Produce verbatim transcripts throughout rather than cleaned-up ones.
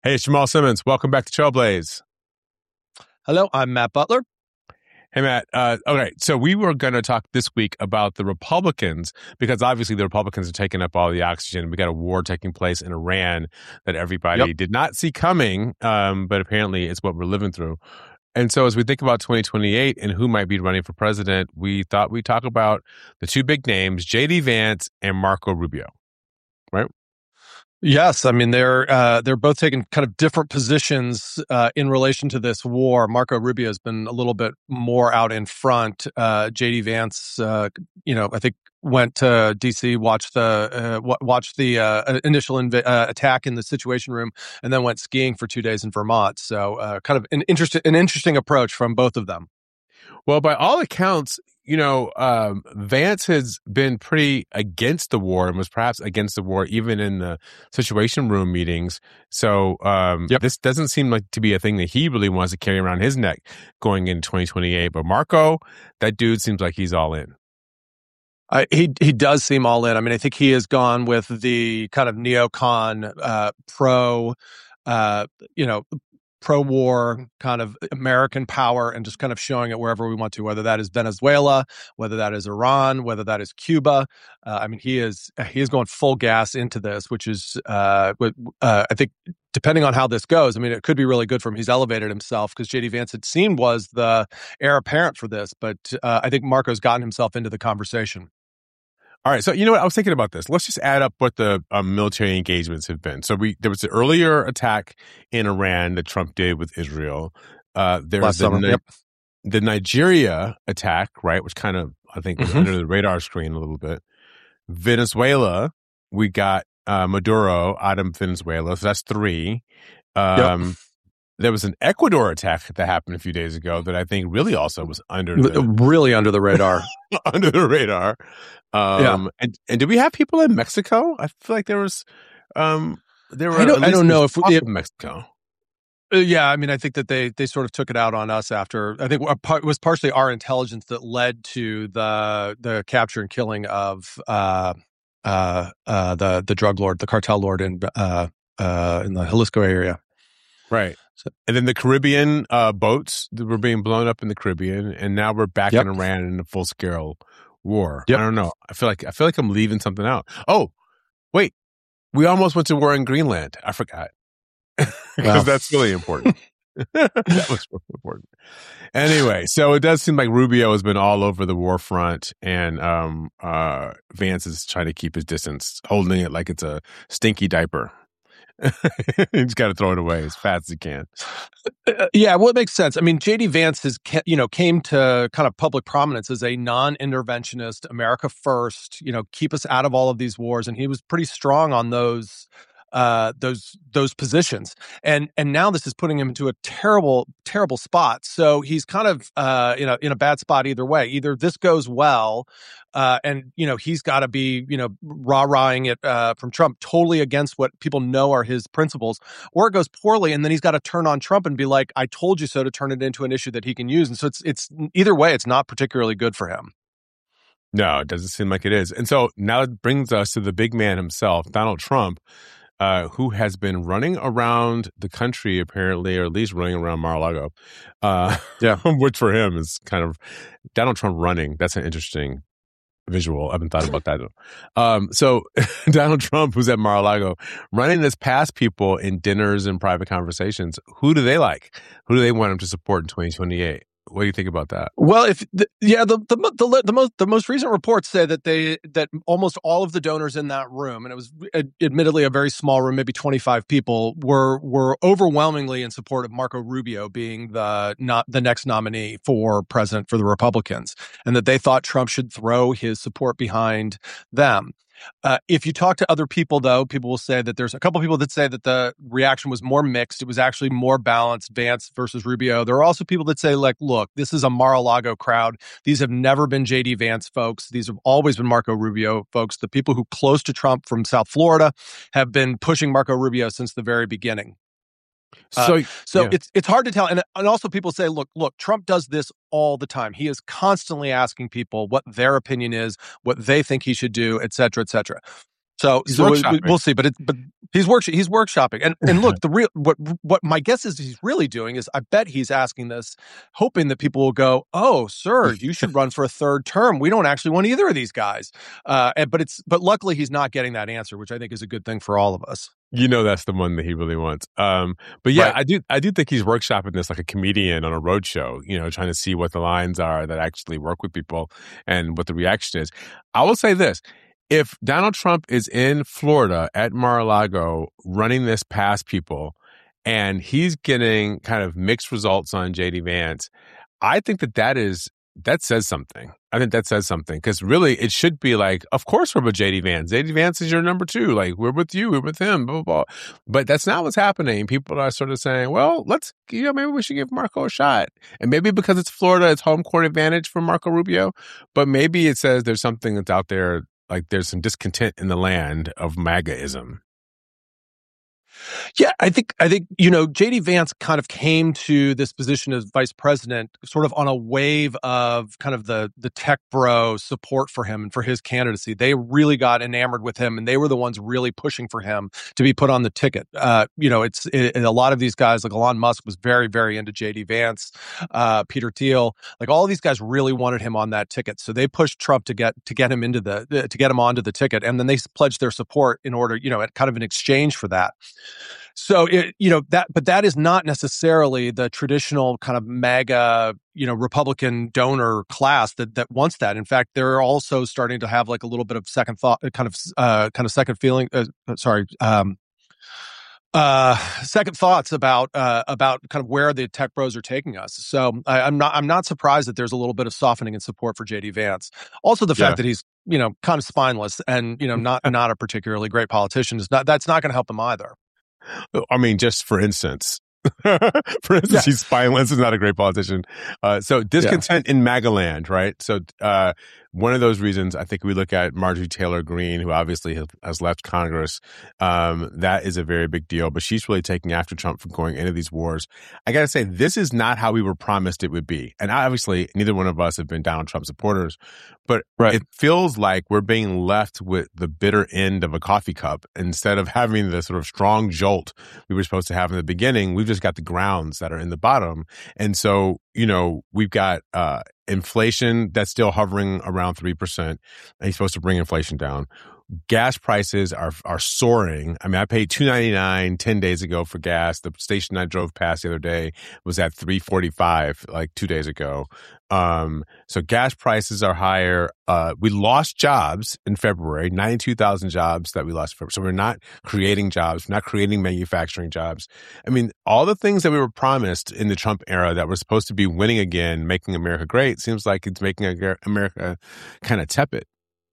Hey, it's Jamal Simmons. Welcome back to Trailblaze. Hello, I'm Matt Butler. Hey, Matt. Uh, okay, so we were going to talk this week about the Republicans because obviously the Republicans are taking up all the oxygen. We got a war taking place in Iran that everybody Yep. did not see coming, um, but apparently it's what we're living through. And so as we think about twenty twenty-eight and who might be running for president, we thought we'd talk about the two big names, J D. Vance and Marco Rubio, right? Yes, I mean they're uh, they're both taking kind of different positions uh, in relation to this war. Marco Rubio has been a little bit more out in front. Uh, J D. Vance, uh, you know, I think went to D C, watched the uh, watched the uh, initial inv- uh, attack in the Situation Room, and then went skiing for two days in Vermont. So, uh, kind of an interesting an interesting approach from both of them. Well, by all accounts, you know, um, Vance has been pretty against the war and was perhaps against the war even in the Situation Room meetings. So um, Yep. this doesn't seem like to be a thing that he really wants to carry around his neck going into twenty twenty-eight. But Marco, that dude seems like he's all in. I, he he does seem all in. I mean, I think he has gone with the kind of neocon uh, pro, uh, you know, pro-war kind of American power, and just kind of showing it wherever we want to, whether that is Venezuela, whether that is Iran, whether that is Cuba. Uh, I mean, he is he is going full gas into this, which is uh, uh, I think. Depending on how this goes, I mean, it could be really good for him. He's elevated himself because J D. Vance, it seemed, was the heir apparent for this, but uh, I think Marco's gotten himself into the conversation. All right, so you know what? I was thinking about this. Let's just add up what the um, military engagements have been. So we there was the earlier attack in Iran that Trump did with Israel. Uh, there was the, summer, Ni- yep. the Nigeria attack, right, which kind of I think was Mhm. under the radar screen a little bit. Venezuela, we got uh, Maduro out of Venezuela, so that's three. Um, Yep. There was an Ecuador attack that happened a few days ago that I think really also was under the Really under the radar. under the radar. Um, Yeah. and, and did we have people in Mexico? I feel like there was, um, there were. I don't- at I least don't know if- talk if- of Mexico. Uh, yeah, I mean, I think that they they sort of took it out on us after. I think it was partially our intelligence that led to the the capture and killing of uh, uh, uh, the the drug lord, the cartel lord in uh, uh, in the Jalisco area. Right. So- And then the Caribbean uh, boats that were being blown up in the Caribbean, and now we're back Yep. in Iran in a full scale war. Yep. I don't know. I feel like I feel like I'm leaving something out. Oh, wait, we almost went to war in Greenland. I forgot because Well. that's really important. That was really important. Anyway, so it does seem like Rubio has been all over the war front, and um, uh, Vance is trying to keep his distance, holding it like it's a stinky diaper. He's got to throw it away as fast as he can. Uh, yeah, well, it makes sense. I mean, J D. Vance has, ca- you know, came to kind of public prominence as a non-interventionist, America first, you know, keep us out of all of these wars, and he was pretty strong on those, uh, those those positions. And and now this is putting him into a terrible, terrible spot. So he's kind of, uh, you know, in a bad spot either way. Either this goes well, uh, and you know he's got to be, you know, rah-rahing it uh, from Trump, totally against what people know are his principles, or it goes poorly, and then he's got to turn on Trump and be like, "I told you so," to turn it into an issue that he can use. And so it's it's either way, it's not particularly good for him. No, it doesn't seem like it is. And so now it brings us to the big man himself, Donald Trump, uh, who has been running around the country, apparently, or at least running around Mar-a-Lago. Uh, Yeah. which for him is kind of Donald Trump running. That's an interesting visual. I haven't thought about that. Um, so Donald Trump, who's at Mar-a-Lago, running this past people in dinners and private conversations. Who do they like? Who do they want him to support in twenty twenty-eight? What do you think about that? Well, if the, yeah, the, the the the most the most recent reports say that they that almost all of the donors in that room, and it was ad- admittedly a very small room, maybe twenty-five people, were were overwhelmingly in support of Marco Rubio being the not the next nominee for president for the Republicans, and that they thought Trump should throw his support behind them. Uh, if you talk to other people, though, people will say that there's a couple people that say that the reaction was more mixed. It was actually more balanced, Vance versus Rubio. There are also people that say, like, look, this is a Mar-a-Lago crowd. These have never been J D. Vance folks. These have always been Marco Rubio folks. The people who close to Trump from South Florida have been pushing Marco Rubio since the very beginning. So, Uh, so yeah. it's it's hard to tell, and and also people say, look, look, Trump does this all the time. He is constantly asking people what their opinion is, what they think he should do, et cetera, et cetera. So, He's so we, workshopping. we'll see, but it, but he's work he's workshopping, and and look, the real what what my guess is he's really doing is I bet he's asking this, hoping that people will go, oh, sir, you should run for a third term. We don't actually want either of these guys, uh, and, but it's but luckily he's not getting that answer, which I think is a good thing for all of us. You know, that's the one that he really wants. Um, but yeah, Right. I do I do think he's workshopping this like a comedian on a road show. You know, trying to see what the lines are that actually work with people and what the reaction is. I will say this. If Donald Trump is in Florida at Mar-a-Lago running this past people and he's getting kind of mixed results on J D Vance, I think that that is, that says something. I think that says something because really it should be like, of course we're with J D Vance. J D Vance is your number two. Like we're with you, we're with him, blah, blah, blah. But that's not what's happening. People are sort of saying, well, let's, you know, maybe we should give Marco a shot. And maybe because it's Florida, it's home court advantage for Marco Rubio. But maybe it says there's something that's out there. Like there's some discontent in the land of MAGAism. Yeah, I think I think you know J D Vance kind of came to this position as vice president sort of on a wave of kind of the the tech bro support for him and for his candidacy. They really got enamored with him, and they were the ones really pushing for him to be put on the ticket. Uh, you know, it's it, a lot of these guys like Elon Musk was very very into J D Vance, uh, Peter Thiel, like all of these guys really wanted him on that ticket. So they pushed Trump to get to get him into the to get him onto the ticket, and then they pledged their support in order, you know, at kind of an exchange for that. So, it, you know, that, but that is not necessarily the traditional kind of MAGA, you know, Republican donor class that, that wants that. In fact, they're also starting to have like a little bit of second thought, kind of, uh, kind of second feeling, uh, sorry, um, uh, second thoughts about, uh, about kind of where the tech bros are taking us. So I, I'm not, I'm not surprised that there's a little bit of softening in support for J D Vance. Also, the fact Yeah. that he's, you know, kind of spineless and, you know, not, not a particularly great politician is not, that's not going to help him either. I mean, just for instance, for instance, yeah. he's spineless is not a great politician. Uh, so discontent yeah. in MAGA land, right? So uh, one of those reasons, I think we look at Marjorie Taylor Greene, who obviously has left Congress. Um, that is a very big deal, but she's really taking after Trump for going into these wars. I got to say, this is not how we were promised it would be. And obviously, neither one of us have been Donald Trump supporters, but right. it feels like we're being left with the bitter end of a coffee cup instead of having the sort of strong jolt we were supposed to have in the beginning. We've just got the grounds that are in the bottom. And so, you know, we've got uh, inflation that's still hovering around three percent. And he's supposed to bring inflation down. Gas prices are are soaring. I mean, I paid two ninety-nine ten days ago for gas. The station I drove past the other day was at three forty-five like two days ago. Um, so gas prices are higher. Uh, we lost jobs in February, ninety-two thousand jobs that we lost. So we're not creating jobs. We're not creating manufacturing jobs. I mean, all the things that we were promised in the Trump era that were supposed to be winning again, making America great, seems like it's making America kind of tepid.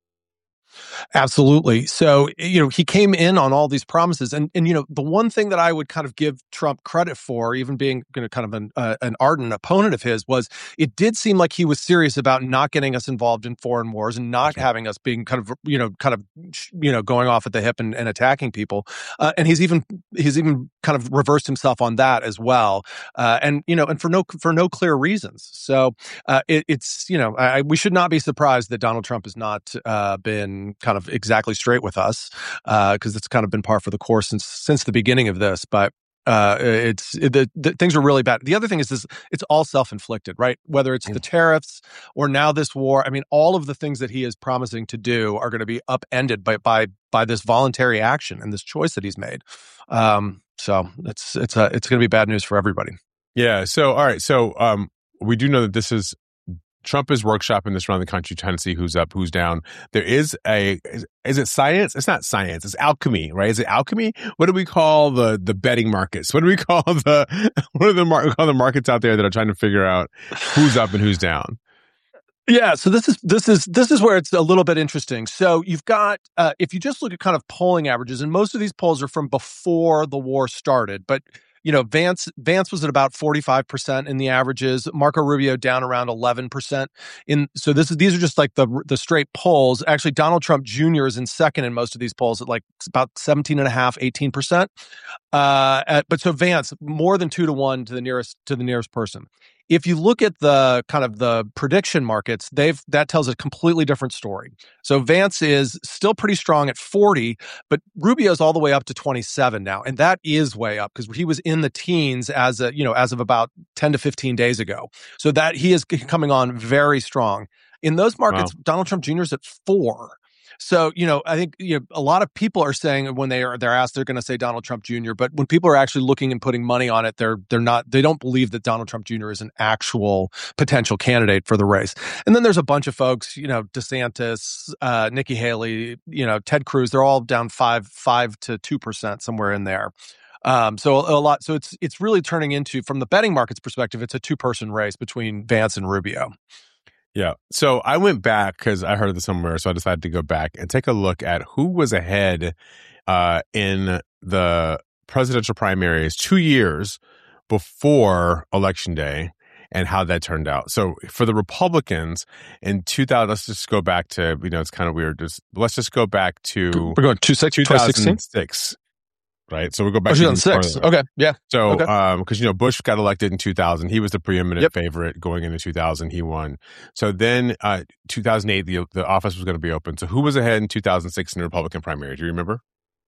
Absolutely. So, you know, he came in on all these promises. And, and you know, the one thing that I would kind of give Trump credit for, even being you know, kind of an, uh, an ardent opponent of his, was it did seem like he was serious about not getting us involved in foreign wars and not okay. having us being kind of, you know, kind of, you know, going off at the hip and, and attacking people. Uh, and he's even, he's even kind of reversed himself on that as well. Uh, and, you know, and for no, for no clear reasons. So uh, it, it's, you know, I, we should not be surprised that Donald Trump has not uh, been kind of exactly straight with us, because uh, it's kind of been par for the course since since the beginning of this. But uh, it's it, the, the things are really bad. The other thing is this: it's all self-inflicted, right? Whether it's the tariffs or now this war. I mean, all of the things that he is promising to do are going to be upended by by by this voluntary action and this choice that he's made. Um, so it's it's a, it's going to be bad news for everybody. Yeah. So all right. So um, we do know that this is. Trump is workshopping this around the country, trying to see who's up, who's down. There is a, is, is it science? It's not science. It's alchemy, right? Is it alchemy? What do we call the the betting markets? What do we call the what are the mar- call the markets out there that are trying to figure out who's up and who's down? Yeah, so this is this is this is where it's a little bit interesting. So you've got uh, if you just look at kind of polling averages, and most of these polls are from before the war started, but. You know, Vance Vance was at about forty-five percent in the averages. Marco Rubio down around eleven percent. In so this is these are just like the the straight polls. Actually, Donald Trump Junior is in second in most of these polls at like about seventeen and a half, eighteen percent. Uh, at, but so Vance more than two to one to the nearest to the nearest person. If you look at the kind of the prediction markets, they've that tells a completely different story. So Vance is still pretty strong at forty, but Rubio's all the way up to twenty-seven now, and that is way up because he was in the teens as a you know as of about ten to fifteen days ago. So that he is coming on very strong. In those markets, wow. Donald Trump Junior is at four. So, you know, I think you know, a lot of people are saying when they are they're asked, they're going to say Donald Trump Junior But when people are actually looking and putting money on it, they're they're not they don't believe that Donald Trump Junior is an actual potential candidate for the race. And then there's a bunch of folks, you know, DeSantis, uh, Nikki Haley, you know, Ted Cruz. They're all down five five to two percent somewhere in there. Um, so a lot. So it's it's really turning into, from the betting market's perspective, it's a two person race between Vance and Rubio. Yeah. So I went back because I heard this somewhere. So I decided to go back and take a look at who was ahead uh, in the presidential primaries two years before Election Day and how that turned out. So for the Republicans in two thousand, let's just go back to, you know, it's kind of weird. Just let's just go back to we're going two thousand six. Right. So we'll go back oh, to two thousand six. Okay. Yeah. So, okay. um, because, you know, Bush got elected in two thousand. He was the preeminent yep. favorite going into two thousand. He won. So then, uh, two thousand eight, the, the office was going to be open. So who was ahead in two thousand six in the Republican primary? Do you remember?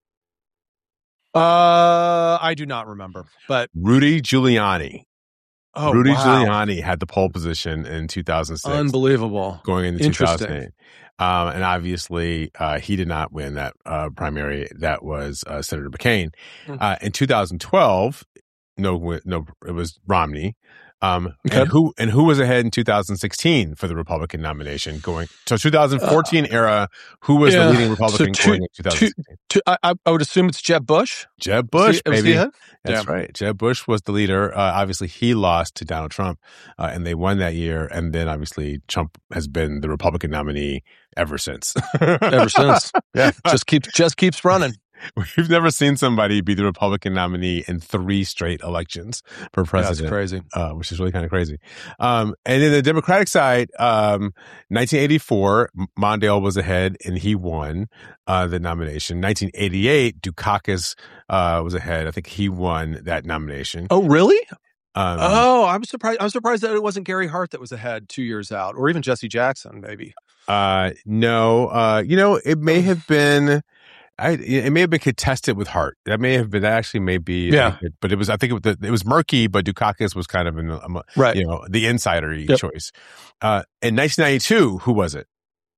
Uh, I do not remember, but Rudy Giuliani. Oh, Rudy wow. Giuliani had the pole position in two thousand six. Unbelievable. Going into two thousand eight. Um, and obviously, uh, he did not win that uh, primary. That was uh, Senator McCain. Mm-hmm. Uh, in two thousand twelve, no, no, it was Romney. Um, okay. and who and who was ahead in two thousand sixteen for the Republican nomination? Going so two thousand fourteen uh, era, who was yeah. the leading Republican so two, going in two thousand sixteen? Two, two, I, I would assume it's Jeb Bush. Jeb Bush, was he, baby. Was he That's yeah. right. Jeb Bush was the leader. Uh, obviously, he lost to Donald Trump, uh, and they won that year. And then, obviously, Trump has been the Republican nominee ever since. ever since, yeah, just keeps just keeps running. We've never seen somebody be the Republican nominee in three straight elections for president. That's crazy. Uh, which is really kind of crazy. Um, and in the Democratic side, um, nineteen eighty-four, Mondale was ahead and he won uh, the nomination. nineteen eighty-eight, Dukakis uh, was ahead. I think he won that nomination. Oh, really? Um, oh, I'm surprised. I'm surprised that it wasn't Gary Hart that was ahead two years out, or even Jesse Jackson, maybe. Uh, no, uh, you know, it may have been. I, it may have been contested with Hart. That may have been. That actually may be. Yeah. Like, but it was. I think it was, it was murky. But Dukakis was kind of an, um, right. You know, the insider-y yep. choice. Uh, in nineteen ninety-two, who was it?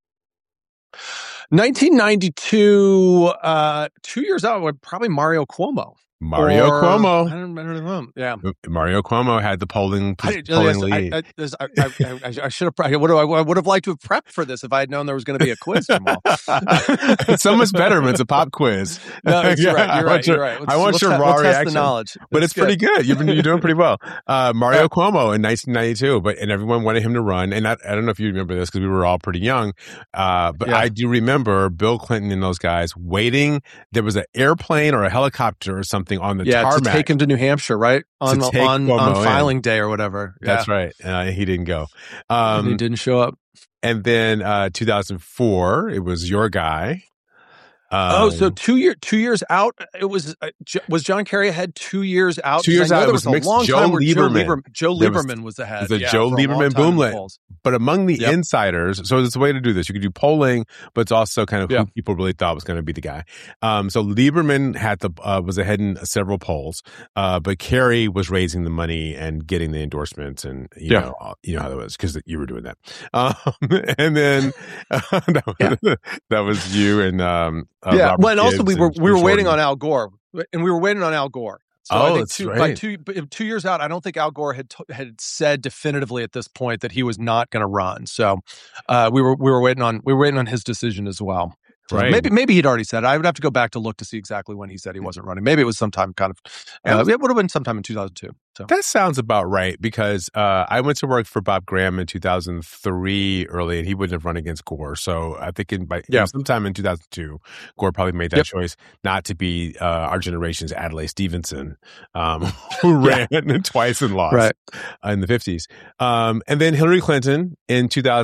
nineteen ninety-two. Uh, two years out, probably Mario Cuomo. Mario or, Cuomo. I don't, I don't know. Yeah, Mario Cuomo had the polling, I, polling yes, lead. I, I, I, I, I should have. I would have. I would have liked to have prepped for this if I had known there was going to be a quiz tomorrow. It's so much better when it's a pop quiz. No, you're yeah, right. You're right. Your, you're right. Let's, I want let's your ha- raw let's reaction. Test the knowledge, but That's it's good. pretty good. You've been you're doing pretty well. Uh, Mario yeah. Cuomo in nineteen ninety-two, but and everyone wanted him to run. And I, I don't know if you remember this because we were all pretty young, uh, but yeah. I do remember Bill Clinton and those guys waiting. There was an airplane or a helicopter or something on the yeah, tarmac. To take him to New Hampshire, right? On on, on filing day or whatever. Yeah. That's right. Uh, he didn't go. Um, and he didn't show up. And then uh, two thousand four, it was your guy. Um, oh, so two year two years out. It was uh, was John Kerry ahead two years out? Two years out. It was, was a long Joe time Lieberman. Joe Lieberman, Joe Lieberman was, was ahead. It was a yeah, Joe Lieberman boomlet. But among the yep. insiders, so there's a way to do this. You could do polling, but it's also kind of who yep. people really thought was going to be the guy. Um, so Lieberman had the uh, was ahead in several polls, uh, but Kerry was raising the money and getting the endorsements, and you yeah. know you know how that was because you were doing that. Um, and then uh, that, was, yeah. that was you and um, uh, yeah. Robert well, and Gibbs also we were and we were Jordan. waiting on Al Gore, and we were waiting on Al Gore. So oh, I think that's two, right. by two, two years out, I don't think Al Gore had t- had said definitively at this point that he was not going to run. So uh, we were we were waiting on we were waiting on his decision as well. So right. Maybe maybe he'd already said it. I would have to go back to look to see exactly when he said he wasn't running. Maybe it was sometime kind of. Uh, it would have been sometime in two thousand two. So. That sounds about right because uh, I went to work for Bob Graham in two thousand three early, and he wouldn't have run against Gore. So I think in by yeah. sometime in two thousand two, Gore probably made that yep. choice not to be uh, our generation's Adlai Stevenson, um, who ran yeah. twice and lost right. in the fifties. Um, and then Hillary Clinton in two thousand eight.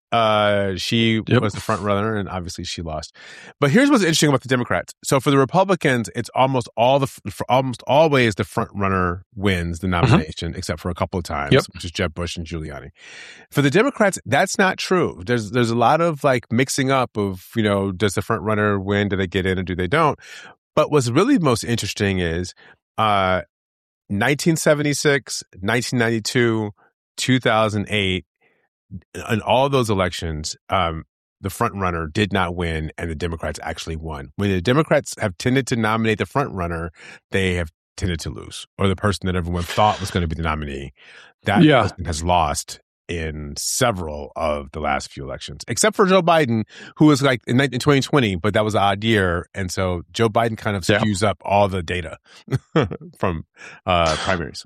Uh, she Yep. was the front runner, and obviously she lost. But here's what's interesting about the Democrats. So for the Republicans, it's almost all the for almost always the front runner wins the nomination, mm-hmm. except for a couple of times, yep. which is Jeb Bush and Giuliani. For the Democrats, that's not true. There's there's a lot of like mixing up of, you know, does the front runner win? Do they get in or do they don't? But what's really most interesting is uh, nineteen seventy-six, nineteen ninety-two, two thousand eight. In all those elections, um, the front runner did not win, and the Democrats actually won. When the Democrats have tended to nominate the front runner, they have tended to lose, or the person that everyone thought was going to be the nominee, that yeah. person has lost in several of the last few elections, except for Joe Biden, who was like in twenty twenty, but that was an odd year, and so Joe Biden kind of skews yeah. up all the data from uh, primaries.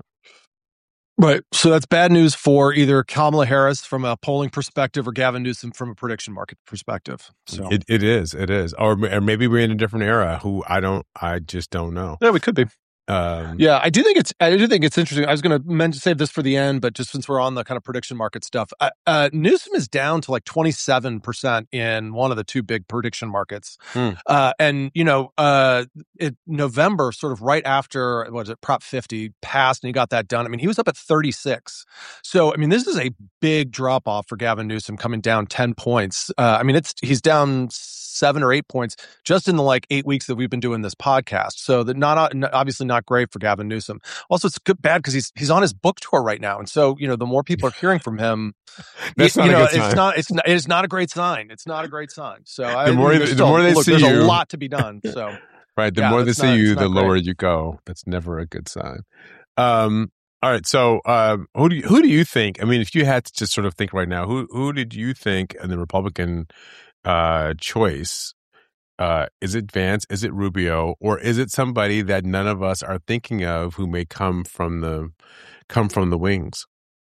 Right. So that's bad news for either Kamala Harris from a polling perspective or Gavin Newsom from a prediction market perspective. So it, it is. It is. Or, or maybe we're in a different era who I don't, I just don't know. Yeah, we could be. Um, yeah, I do think it's. I do think it's interesting. I was going to mention save this for the end, but just since we're on the kind of prediction market stuff, uh, uh, Newsom is down to like twenty-seven percent in one of the two big prediction markets, hmm. uh, and you know, uh, it, November, sort of right after what was it, Prop fifty passed, and he got that done. I mean, he was up at thirty-six. So, I mean, this is a big drop off for Gavin Newsom, coming down ten points. Uh, I mean, it's he's down seven or eight points just in the like eight weeks that we've been doing this podcast. So that not obviously not great for Gavin Newsom. Also, it's good bad because he's he's on his book tour right now, and so you know the more people are hearing from him, That's you, not you a know good sign. it's not it's not it's not a great sign. It's not a great sign. So the I, more the still, more they look, see there's you, a lot to be done. So right, the yeah, more they see not, you, the lower great. you go. That's never a good sign. Um, all right, so um, who do you, who do you think? I mean, if you had to just sort of think right now, who who did you think in the Republican uh, choice? Uh, is it Vance? Is it Rubio? Or is it somebody that none of us are thinking of who may come from the come from the wings?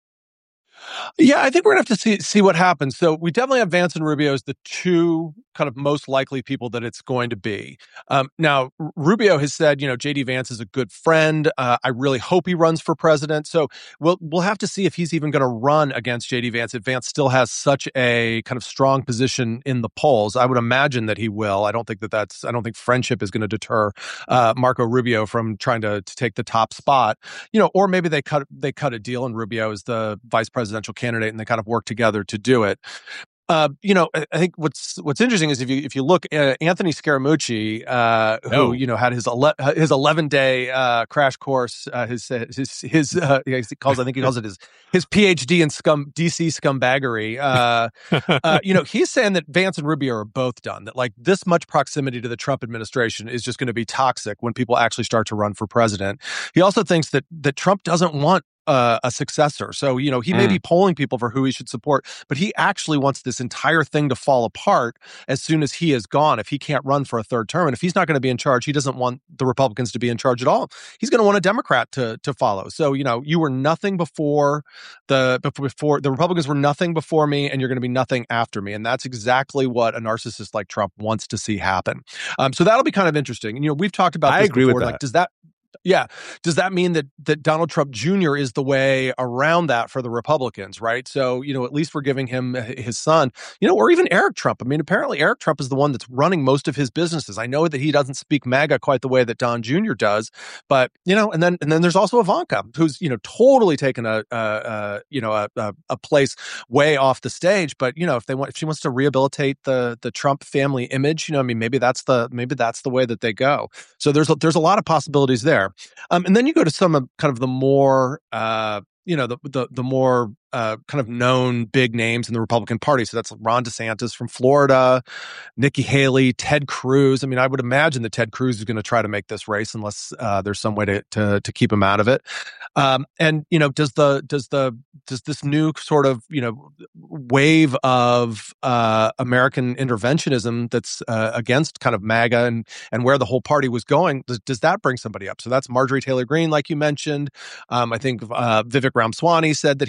Yeah, I think we're going to have to see see what happens. So we definitely have Vance and Rubio as the two kind of most likely people that it's going to be. Um, now, R- Rubio has said, you know, J D Vance is a good friend. Uh, I really hope he runs for president. So we'll we'll have to see if he's even going to run against J D Vance. If Vance still has such a kind of strong position in the polls, I would imagine that he will. I don't think that that's. I don't think friendship is going to deter uh, Marco Rubio from trying to to take the top spot. You know, or maybe they cut they cut a deal and Rubio is the vice presidential candidate and they kind of work together to do it. Uh, you know, I think what's what's interesting is if you if you look at Anthony Scaramucci, uh, who oh. you know had his ele- his eleven day uh, crash course, uh, his his his uh, he calls I think he calls it his his PhD in scum D C scumbaggery. Uh, uh, you know, he's saying that Vance and Rubio are both done. That like this much proximity to the Trump administration is just going to be toxic when people actually start to run for president. He also thinks that that Trump doesn't want Uh, a successor. So, you know, he may mm. be polling people for who he should support, but he actually wants this entire thing to fall apart as soon as he is gone, if he can't run for a third term. And if he's not going to be in charge, he doesn't want the Republicans to be in charge at all. He's going to want a Democrat to to follow. So, you know, you were nothing before the before the Republicans were nothing before me, and you're going to be nothing after me. And that's exactly what a narcissist like Trump wants to see happen. Um, so that'll be kind of interesting. And, you know, we've talked about I this agree before. With that. Like, does that Yeah. Does that mean that that Donald Trump Junior is the way around that for the Republicans, right? So, you know, at least we're giving him his son, you know, or even Eric Trump. I mean, apparently Eric Trump is the one that's running most of his businesses. I know that he doesn't speak MAGA quite the way that Don Junior does, but, you know, and then and then there's also Ivanka, who's, you know, totally taken a, a, a you know, a, a, a place way off the stage. But, you know, if they want, if she wants to rehabilitate the the Trump family image, you know, I mean, maybe that's the maybe that's the way that they go. So there's a, there's a lot of possibilities there. Um, and then you go to some of kind of the more, uh, you know, the the, the more uh, kind of known big names in the Republican Party. So that's Ron DeSantis from Florida, Nikki Haley, Ted Cruz. I mean, I would imagine that Ted Cruz is going to try to make this race unless uh, there's some way to, to to keep him out of it. Um, and you know, does the does the does this new sort of you know wave of uh, American interventionism that's uh, against kind of MAGA and and where the whole party was going, does, does that bring somebody up? So that's Marjorie Taylor Greene, like you mentioned. Um, I think uh, Vivek Ramaswamy said that he is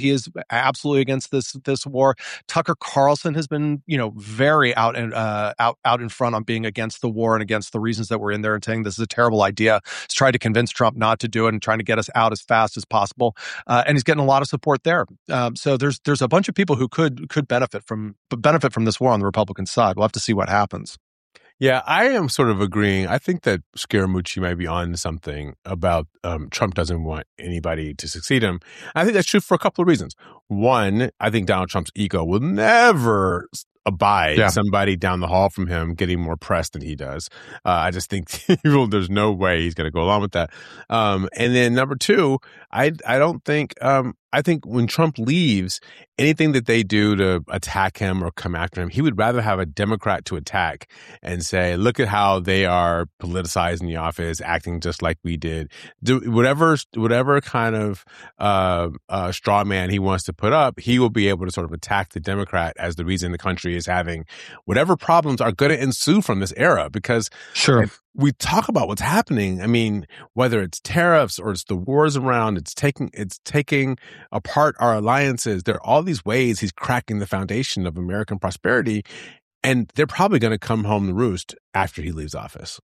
absolutely against this this war. Tucker Carlson has been, you know, very out and uh, out out in front on being against the war and against the reasons that we're in there and saying this is a terrible idea. He's trying to convince Trump not to do it and trying to get us out as fast as possible. Uh, and he's getting a lot of support there. Um, so there's there's a bunch of people who could could benefit from benefit from this war on the Republican side. We'll have to see what happens. Yeah, I am sort of agreeing. I think that Scaramucci might be on something about um, Trump doesn't want anybody to succeed him. I think that's true for a couple of reasons. One, I think Donald Trump's ego will never abide yeah. somebody down the hall from him getting more press than he does. Uh, I just think there's no way he's going to go along with that. Um, and then number two, I I don't think um, I think when Trump leaves, anything that they do to attack him or come after him, he would rather have a Democrat to attack and say, look at how they are politicizing the office, acting just like we did. Do whatever, whatever kind of uh, uh, straw man he wants to put up, he will be able to sort of attack the Democrat as the reason the country is having whatever problems are going to ensue from this era. Because sure. if we talk about what's happening, I mean, whether it's tariffs or it's the wars around, it's taking, it's taking apart our alliances. There are all these ways he's cracking the foundation of American prosperity, and they're probably going to come home to roost after he leaves office.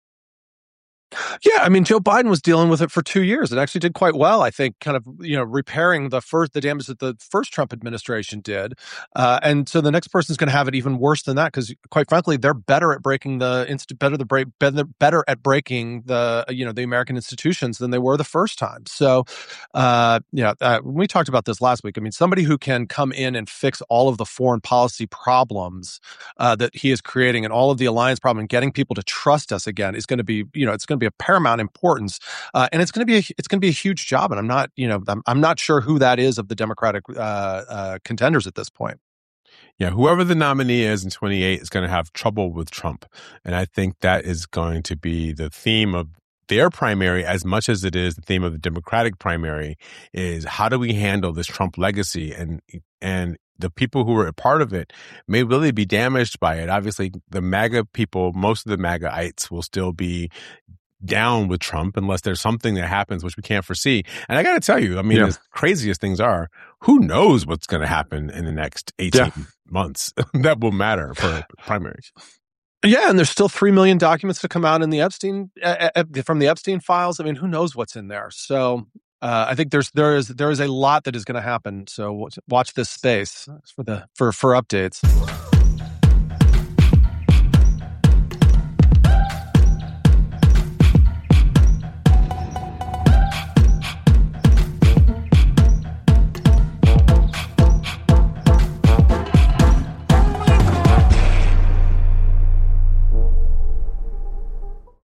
Yeah, I mean, Joe Biden was dealing with it for two years. It actually did quite well, I think, kind of, you know, repairing the first the damage that the first Trump administration did. Uh, and so the next person's going to have it even worse than that because, quite frankly, they're better at breaking the inst- better the break better, better at breaking the you know the American institutions than they were the first time. So, uh, yeah, uh, we talked about this last week. I mean, somebody who can come in and fix all of the foreign policy problems uh, that he is creating and all of the alliance problem and getting people to trust us again is going to be, you know, it's going to be a paramount importance, uh, and it's going to be a, it's going to be a huge job. And I'm not, you know, I'm, I'm not sure who that is of the Democratic uh, uh, contenders at this point. Yeah, whoever the nominee is in twenty-eight is going to have trouble with Trump, and I think that is going to be the theme of their primary as much as it is the theme of the Democratic primary. Is how do we handle this Trump legacy, and and the people who are a part of it may really be damaged by it. Obviously, the MAGA people, most of the MAGAites will still be down with Trump unless there's something that happens which we can't foresee. And I got to tell you, I mean, yeah. as crazy as things are, who knows what's going to happen in the next eighteen yeah. months that will matter for primaries. Yeah, and there's still three million documents to come out in the Epstein uh, from the Epstein files. I mean, who knows what's in there? So uh, I think there's there is there is a lot that is going to happen. So watch, watch this space for the for for updates.